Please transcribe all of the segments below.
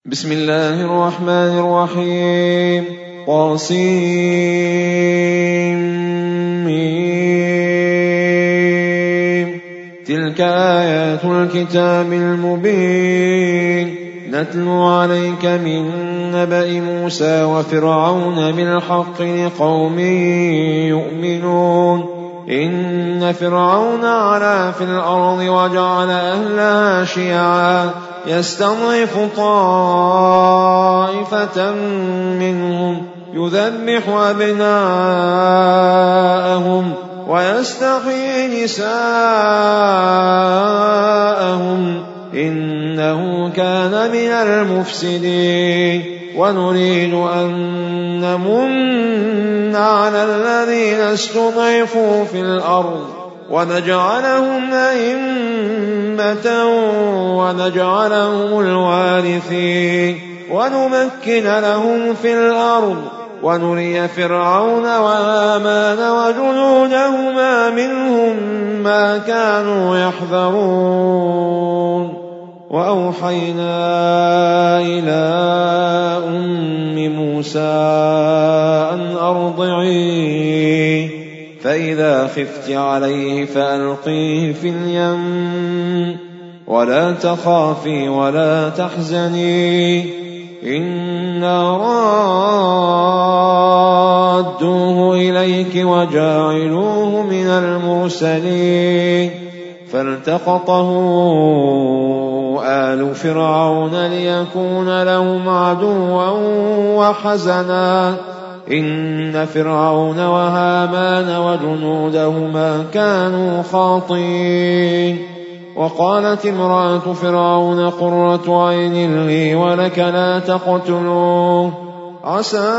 بسم الله الرحمن الرحيم. طاسيم. تلك آيات الكتاب المبين نتلو عليك من نبأ موسى وفرعون بالحق لقوم يؤمنون. إن فرعون علا في الأرض وجعل أهلها شيعا يستضعف طائفة منهم يذبح أبناءهم ويستحيي نساءهم إنه كان من المفسدين. ونريد أن نمن على الذين استضعفوا في الأرض ونجعلهم أئمة ونجعلهم الوارثين ونمكن لهم في الأرض ونري فرعون وهامان وجنودهما منهم ما كانوا يحذرون. وأوحينا إلى أم موسى أن أرضعيه فإذا خفت عليه فألقيه في اليم ولا تخافي ولا تحزني إنا رادوه إليك وجاعلوه من المرسلين. فالتقطه آل فرعون ليكون لهم عدوا وحزنا إن فرعون وهامان وجنودهما كانوا خاطئين. وقالت امرأة فرعون قرة عين لي ولك لا تقتلوه عسى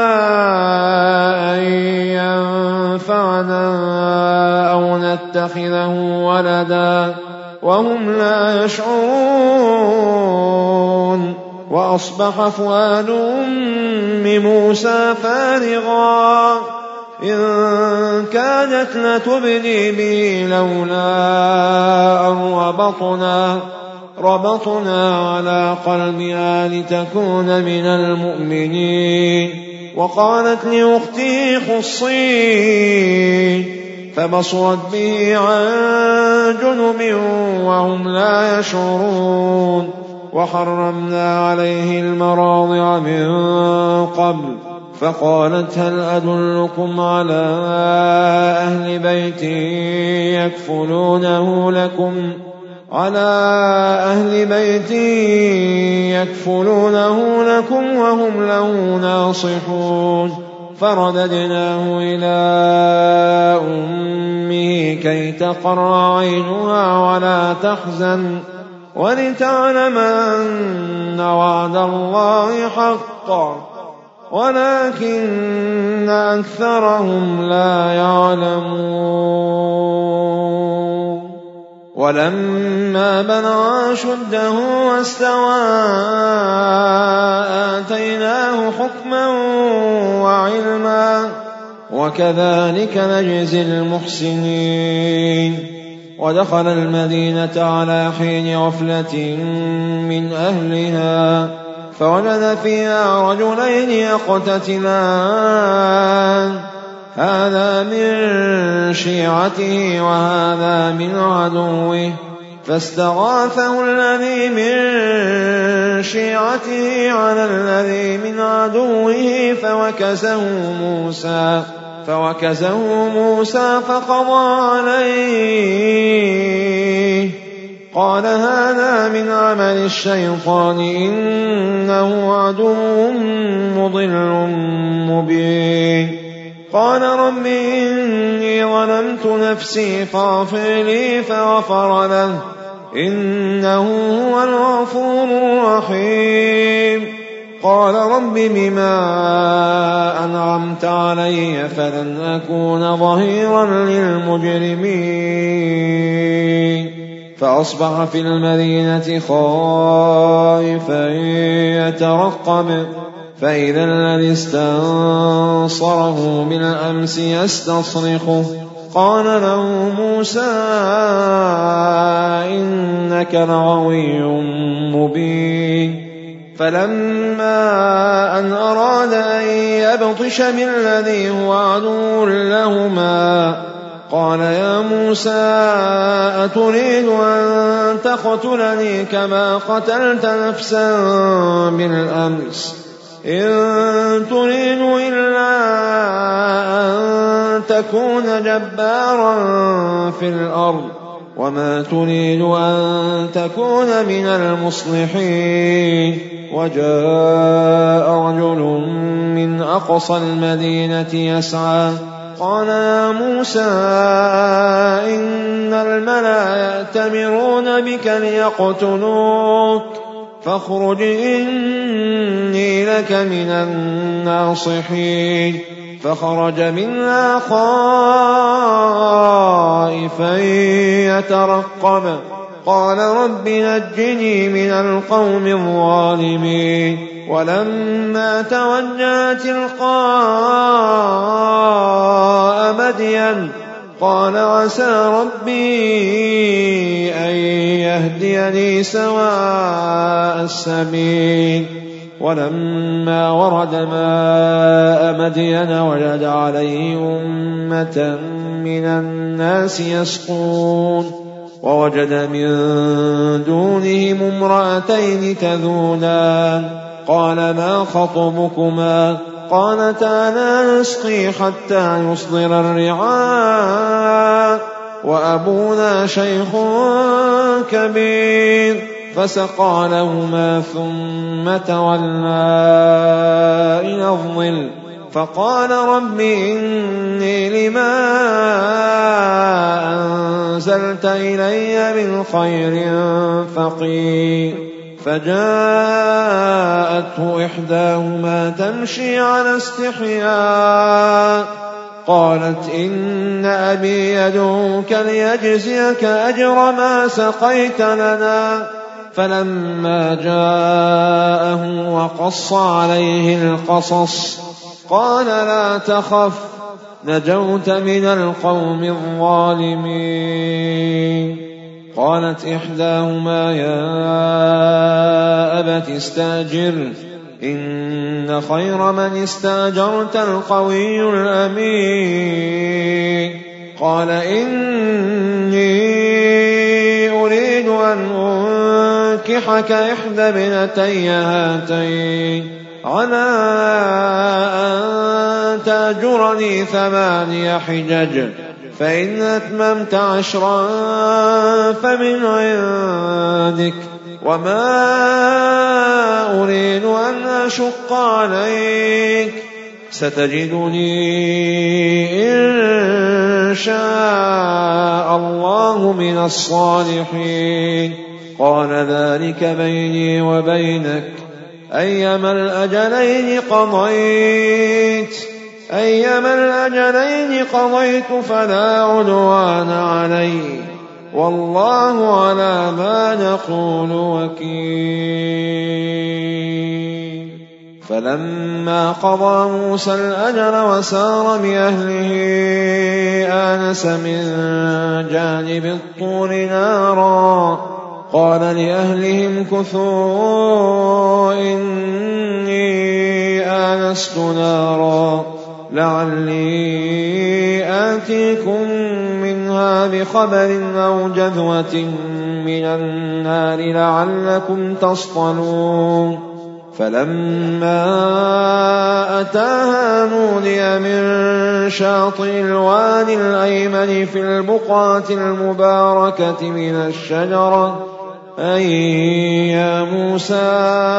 أن ينفعنا أو نتخذه ولدا وهم لا يشعرون. وأصبح فؤاد أم موسى فارغا إن كادت لتبدي به لولا أن ربطنا على قلبها لتكون من المؤمنين. وقالت لأخته قصيه فبصرت به عن جنب وهم لا يشعرون. وحرمنا عليه المراضع من قبل فقالت هل أدلكم على أهل بيت يكفلونه لكم وهم له ناصحون. فرددناه إلى أمه كي تقر عينها ولا تحزن ولتعلم أن وعد الله حق ولكن أكثرهم لا يعلمون. ولما بلغ أشده واستوى آتيناه حكما وعلما وكذلك نجزي المحسنين. ودخل المدينة على حين غفلة من أهلها فوجد فيها رجلين يقتتلان هذا من شيعته وهذا من عدوه فاستغاثه الذي من شيعته على الذي من عدوه فوكزه موسى فقضى عليه قال هذا من عمل الشيطان إنه عدو مضل مبين. قال رب إني ظلمت نفسي فاغفر لي فغفر له إنه هو الغفور الرحيم. قال رب بما أنعمت علي فلن أكون ظهيرا للمجرمين. فأصبح في المدينة خائفا يترقب فإذا الذي استنصره بالأمس يستصرخه قال له موسى إنك لغوي مبين. فلما أن أراد أن يبطش بالذي هو عدو لهما قال يا موسى أتريد أن تقتلني كما قتلت نفسا بالأمس إن تريد إلا أن تكون جبارا في الأرض وما تريد أن تكون من المصلحين وجاء رجل من أقصى المدينة يسعى قال يا موسى إن الملأ يأتمرون بك ليقتلوك فاخرج إني لك من الناصحين فخرج منها خائفا يترقب قال رب نجني من القوم الظالمين ولما توجه تلقاء مدين قال عسى ربي أن يهديني سواء السبيل ولما ورد ماء مدين وجد عليه أمة من الناس يسقون ووجد من دونهم امرأتين تذودان قال ما خطبكما قالتا لا نسقي حتى يصدر الرعاء وأبونا شيخ كبير فسقى لهما ثم تولى إلى الظل فقال رب إني لما أنزلت إلي من خير فقير فجاءته إحداهما تمشي على استحياء قالت إن أبي يدعوك ليجزيك أجر ما سقيت لنا فلما جاءه وقص عليه القصص قال لا تخف نجوت من القوم الظالمين قالت إحداهما يا أبت استأجره إن خير من استأجرت القوي الأمين قال إني أريد أن أنكحك إحدى ابنتي هاتين على أن تأجرني 8 حجج فإن أتممت 10 فمن عندك وما أريد أن أشق عليك ستجدني إن شاء الله من الصالحين قال ذلك بيني وبينك أيما الأجلين قضيت فلا عدوان علي والله على ما نقول وكيل فلما قضى موسى الأجل وسار بأهله آنس من جانب الطور نارا قال لأهلهم كثوا إني آنست نارا لعلي آتيكم منها بخبر أو جذوة من النار لعلكم تصطلون فلما أتاها نودي من شاطئ الوادي الأيمن في البقعة المباركة من الشجرة أي يا موسى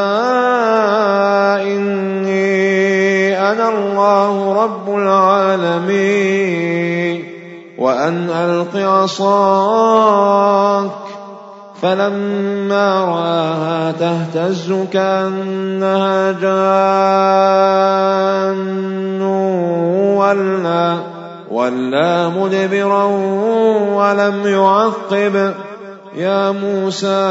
إني أنا الله رب العالمين وأن ألق عصاك فلما رآها تهتز كأنها جان ولا مدبرا ولم يعقب يا موسى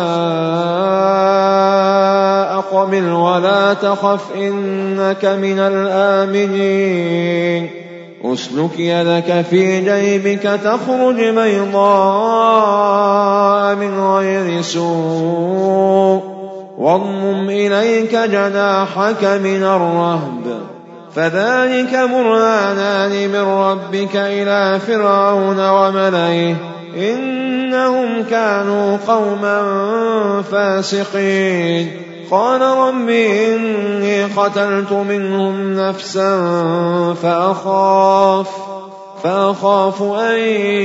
أقبل ولا تخف إنك من الآمنين أسلك يدك في جيبك تخرج بيضاء من غير سوء واضمم إليك جناحك من الرهب فذلك برهانان من ربك إلى فرعون وملئه إنهم كانوا قوما فاسقين قال رب إني قتلت منهم نفسا فأخاف أن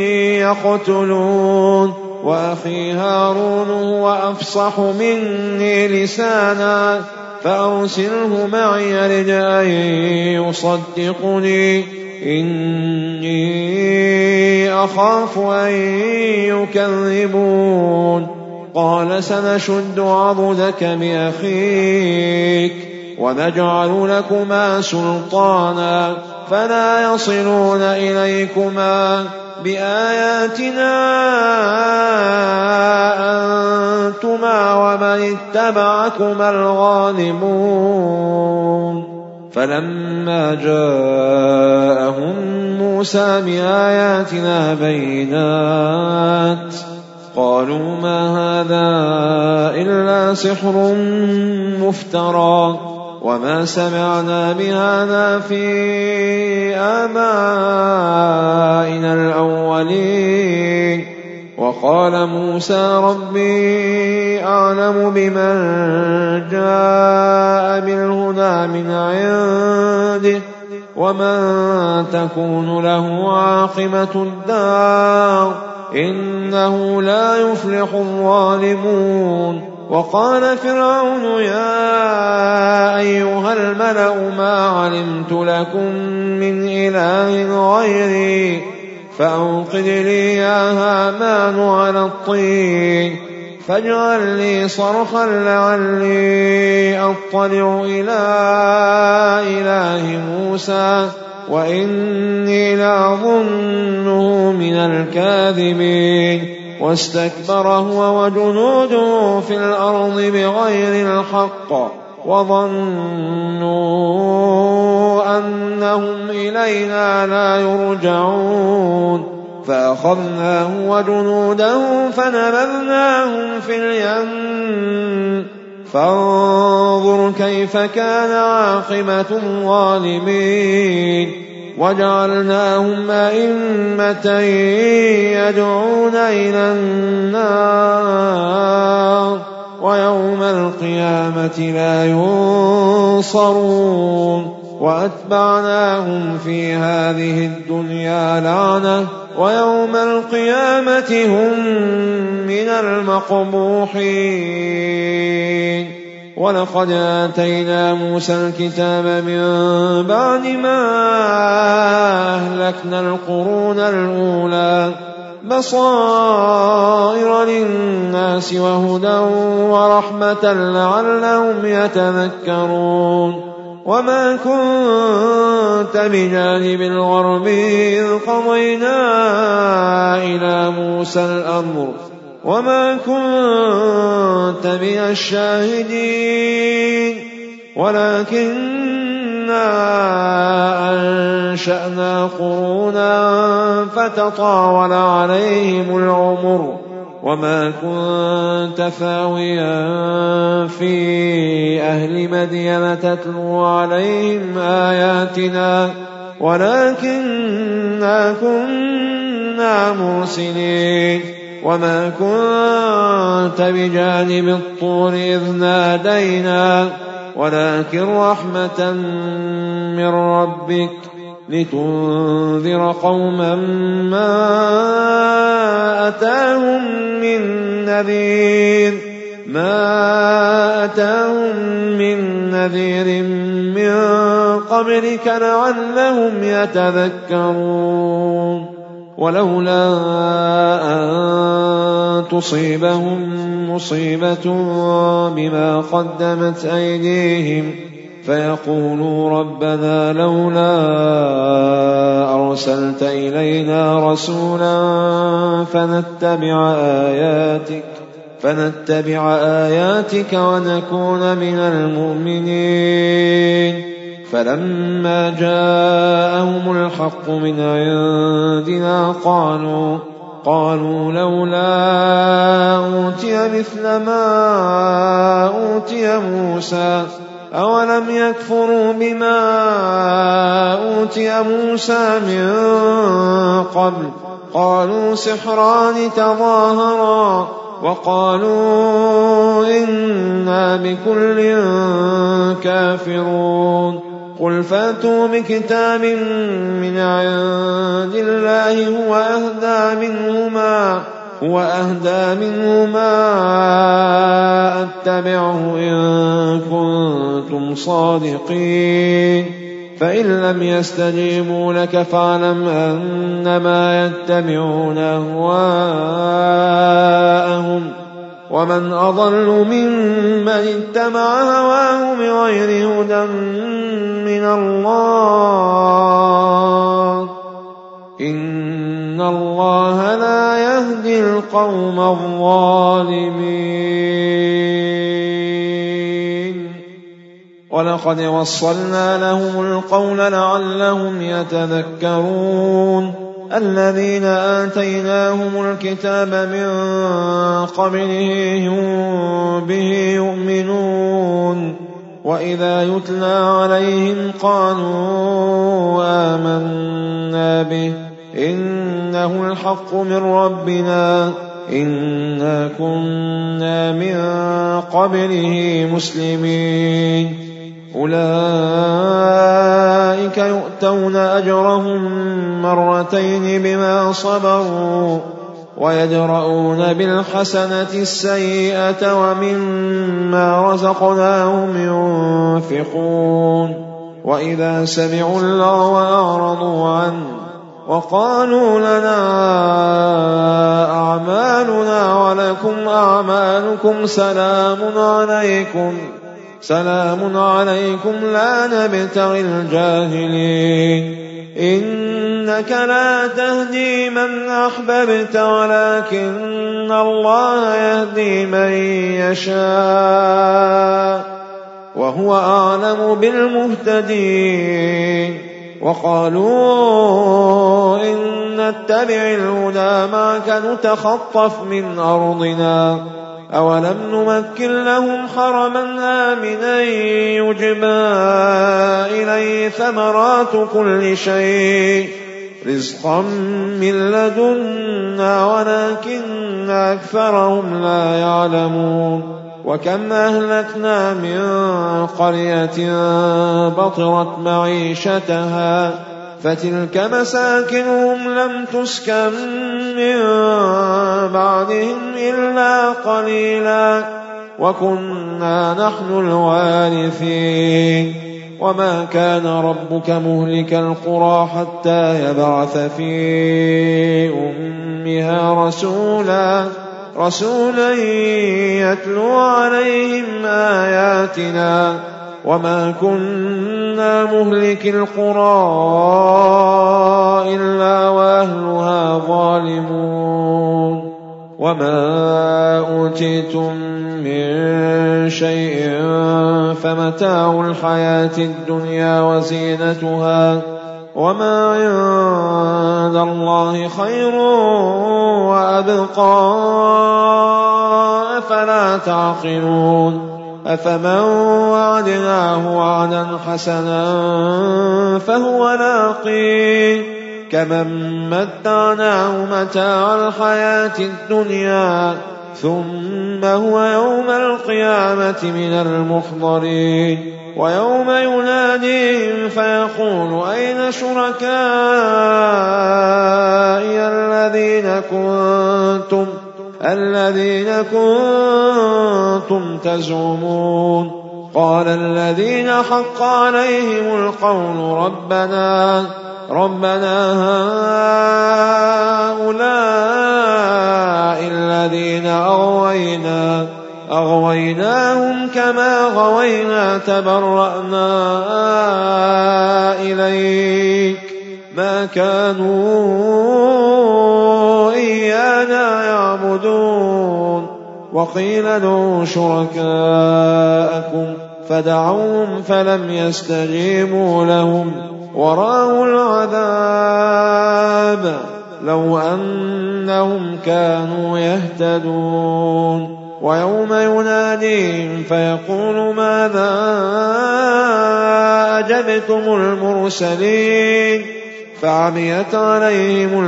يقتلون وأخي هارون هو أفصح مني لسانا فأرسله معي يرد أن يصدقني إني أخاف أن يكذبون قال سنشد عضدك بأخيك ونجعل لكما سلطانا فلا يصلون إليكما بآياتنا أنتما ومن اتبعكما الغالبون فلما جاءهم موسى بآياتنا بينات قالوا ما هذا إلا سحر مفترى وما سمعنا بهذا في آبائنا الأولين وقال موسى ربي أعلم بمن جاء بالهدى من عنده ومن تكون له عاقبة الدار إنه لا يفلح الظالمون وقال فرعون يا أيها الملأ ما علمت لكم من إله غيري فأوقد لي يا هامان على الطين فاجعل لي صرحا لعلي أطلع إلى إله موسى وإني لأظنه من الكاذبين واستكبر هو وجنوده في الأرض بغير الحق وظنوا أنهم إلينا لا يرجعون فأخذناه وجنوده فنبذناهم في اليم فانظر كيف كان عاقبة الظالمين وجعلناهم أئمة يدعون إلى النار ويوم القيامة لا ينصرون وأتبعناهم في هذه الدنيا لعنة ويوم القيامة هم من المقبوحين ولقد آتينا موسى الكتاب من بعد ما أهلكنا القرون الأولى بصائر للناس وهدى ورحمة لعلهم يتذكرون وما كنت بجانب الغرب إذ قضينا إلى موسى الأمر وما كنت من الشاهدين ولكننا أنشأنا قرونا فتطاول عليهم العمر وما كنت ثاويا في أهل مدين تتلو عليهم آياتنا ولكننا كنا مرسلين وما كنت بجانب الطور إذ نادينا ولكن رحمة من ربك لتنذر قوما ما أتاهم من نذير من قبلك لعلهم يتذكرون ولولا أن تصيبهم مصيبة بما قدمت أيديهم فيقولوا ربنا لولا أرسلت إلينا رسولا فنتبع آياتك ونكون من المؤمنين فلما جاءهم الحق من عندنا قالوا لولا أوتي مثل ما أوتي موسى أولم يكفروا بما أوتي موسى من قبل قالوا سحران تظاهرا وقالوا إنا بكل كافرون قل فاتوا بكتاب من عند الله هو أهدى منهما أتبعه إن كنتم صادقين فإن لم يستجيبوا لك فاعلم أنما يتبعون أهواءهم ومن أضل ممن اتبع هواه بغير هدى من الله إن الله لا يهدي القوم الظالمين ولقد وصلنا لهم القول لعلهم يتذكرون الذين آتيناهم الكتاب من قبله هم به يؤمنون وإذا يتلى عليهم قالوا آمنا به إنه الحق من ربنا إنا كنا من قبله مسلمين أولئك يؤتون أجرهم مرتين بما صبروا ويدرؤون بالحسنة السيئة ومما رزقناهم ينفقون وإذا سمعوا اللغو أعرضوا عنه وقالوا لنا أعمالنا ولكم أعمالكم سلام عليكم لا نبتغي الجاهلين إنك لا تهدي من أحببت ولكن الله يهدي من يشاء وهو أعلم بالمهتدين وقالوا إن نتبع الهدى معك نتخطف من أرضنا أولم نمكن لهم حرما آمنا يجبى إليه ثمرات كل شيء رزقا من لدنا ولكن أكثرهم لا يعلمون وكم أهلكنا من قرية بطرت معيشتها فتلك مساكنهم لم تسكن من بعدهم إلا قليلا وكنا نحن الوارثين وما كان ربك مهلك القرى حتى يبعث في أمها رسولا يتلو عليهم آياتنا وما كنا مهلك القرى إلا وأهلها ظالمون وما أوتيتم من شيء فمتاع الحياة الدنيا وزينتها وما عند الله خير وأبقى أفلا تعقلون أفمن وعدناه وعدا حسنا فهو لاقيه كمن متعناه متاع الحياة الدنيا ثم هو يوم القيامة من المحضرين ويوم يناديهم فيقول أين شركائي الذين كنتم تزعمون قال الذين حق عليهم القول ربنا هؤلاء الذين أغويناهم كما غوينا تبرأنا إليك ما كانوا إيانا يعبدون وقيل ادعوا شركاءكم فدعوهم فلم يستجيبوا لهم ورأوا العذاب لو أنهم كانوا يهتدون ويوم يناديهم فيقول ماذا أجبتم المرسلين فعميت عليهم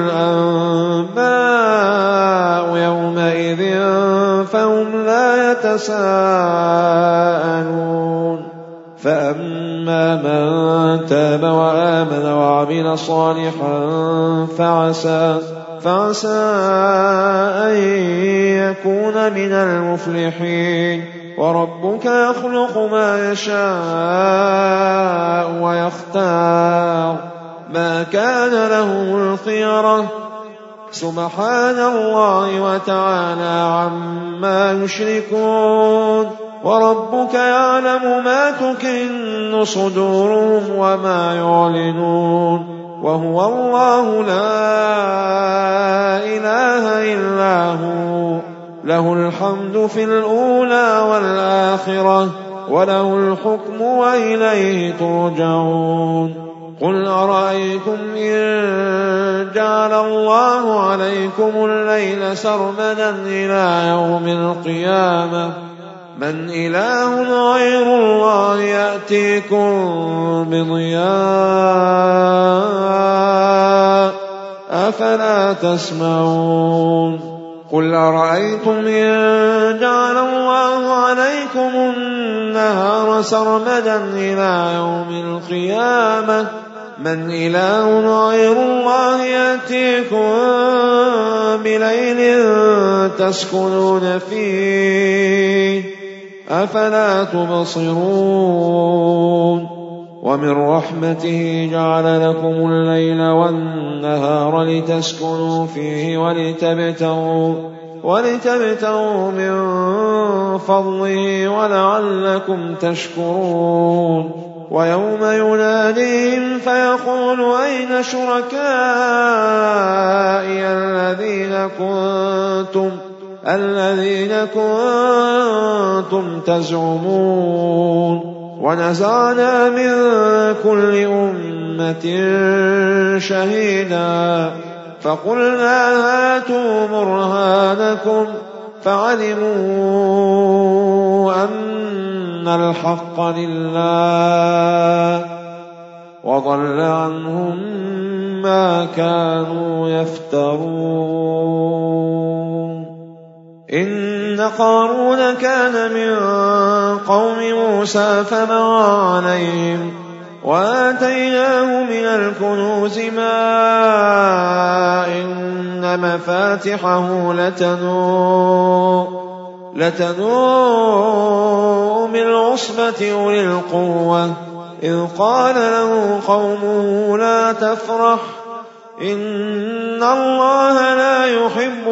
الأنباء يومئذ فهم لا يتساءلون فأما من تاب وآمن وعمل صالحا فعسى أن يكون من المفلحين وربك يخلق ما يشاء ويختار ما كان لهم الخيرة سبحان الله وتعالى عما يشركون وربك يعلم ما تكن صدورهم وما يعلنون وهو الله لا إله إلا هو له الحمد في الأولى والآخرة وله الحكم وإليه ترجعون قل أرأيتم إن جعل الله عليكم الليل سرمدا إلى يوم القيامة من إله غير الله يأتيكم بضياء أفلا تسمعون قل أرأيتم إن جعل الله عليكم النهار سرمدا إلى يوم القيامة من إله غير الله يأتيكم بليل تسكنون فيه أفلا تبصرون ومن رحمته جعل لكم الليل والنهار لتسكنوا فيه ولتبتغوا من فضله ولعلكم تشكرون ويوم يناديهم فيقول أين شركائي الذين كنتم تزعمون ونزعنا من كل أمة شهيدا فقلنا هاتوا برهانكم فعلموا أن الحق لله وضل عنهم ما كانوا يفترون إن قارون كان من قوم موسى فبغى عليهم وآتيناه من الكنوز ما إن مفاتحه لتنوء بالعصبة أولي القوة إذ قال له قومه لا تفرح إن الله لا يحب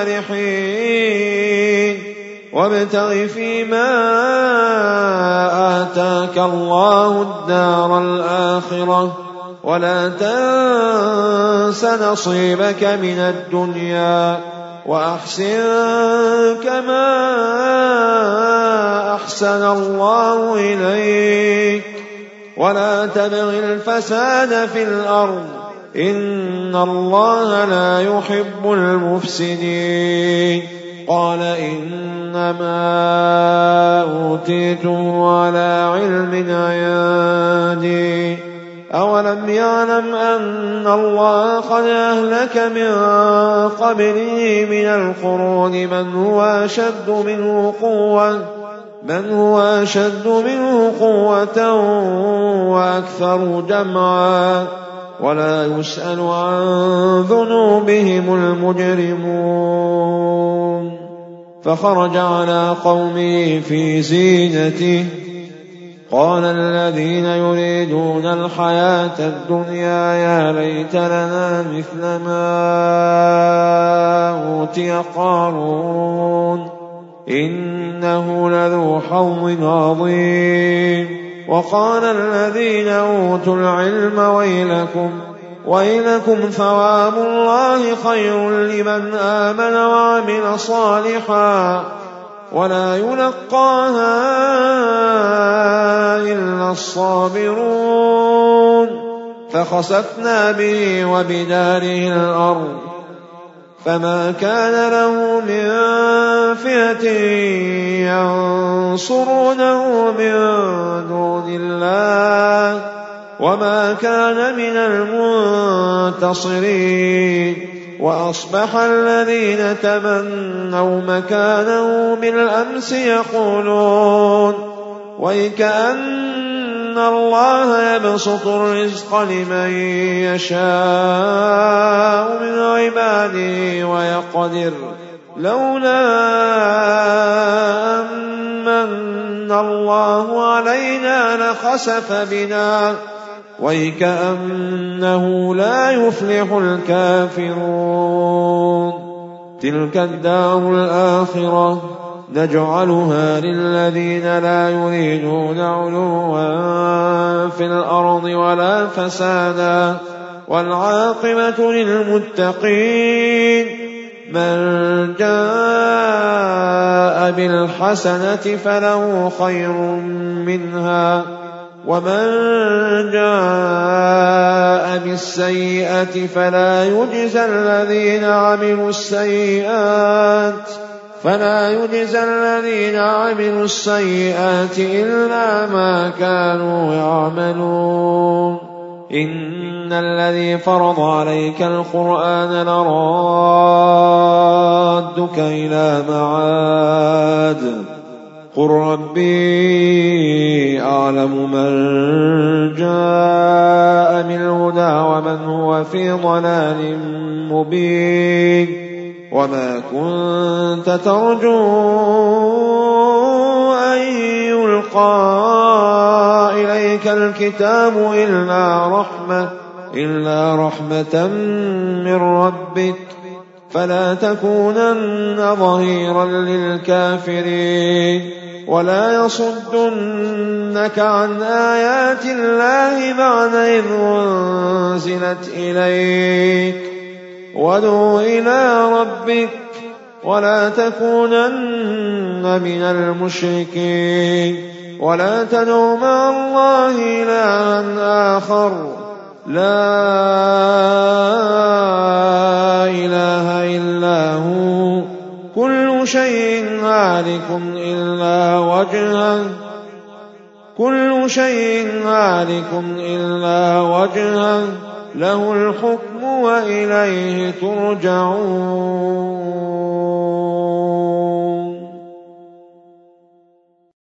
الفرحين وابتغ فيما آتاك الله الدار الآخرة ولا تنس نصيبك من الدنيا وأحسن كما أحسن الله إليك ولا تبغ الفساد في الأرض إن الله لا يحب المفسدين قال إنما أوتيته على علم عندي أولم يعلم أن الله قد أهلك من قبله من القرون من هو أشد منه قوة وأكثر جمعا ولا يسأل عن ذنوبهم المجرمون فخرج على قومه في زينته قال الذين يريدون الحياة الدنيا يا ليت لنا مثل ما أوتي قارون إنه لذو حظ عظيم وقال الذين أوتوا العلم ويلكم ثواب الله خير لمن آمن وعمل صالحا ولا يلقاها إلا الصابرون فخسفنا به وبداره الأرض فما كان له من فئة ينصرونه من دون الله وما كان من المنتصرين. وأصبح الذين تمنوا مكانه بالأمس يقولون ويكأن الله يبسط الرزق لمن يشاء من عباده ويقدر لولا أمن الله علينا لخسف بنا ويكأنه لا يفلح الكافرون. تلك الدار الآخرة نجعلها للذين لا يريدون علوا في الأرض ولا فسادا والعاقبة للمتقين. من جاء بالحسنة فله خير منها ومن جاء بالسيئة فلا يجزى الذين عملوا السيئات إلا ما كانوا يعملون. إن الذي فرض عليك القرآن لرادك إلى معاد قل ربي أعلم من جاء بالهدى ومن هو في ضلال مبين. وما كنت ترجو أن يلقى إليك الكتاب إلا رحمة من ربك فلا تكونن ظهيرا للكافرين ولا يصدنك عن آيات الله بعد إذ أنزلت إليك. وادع إلى ربك ولا تكونن من المشركين ولا تدع مع الله إلها آخر لا إله إلا هو كل شيء هالك إلا وجهه له الحكم وإليه ترجعون.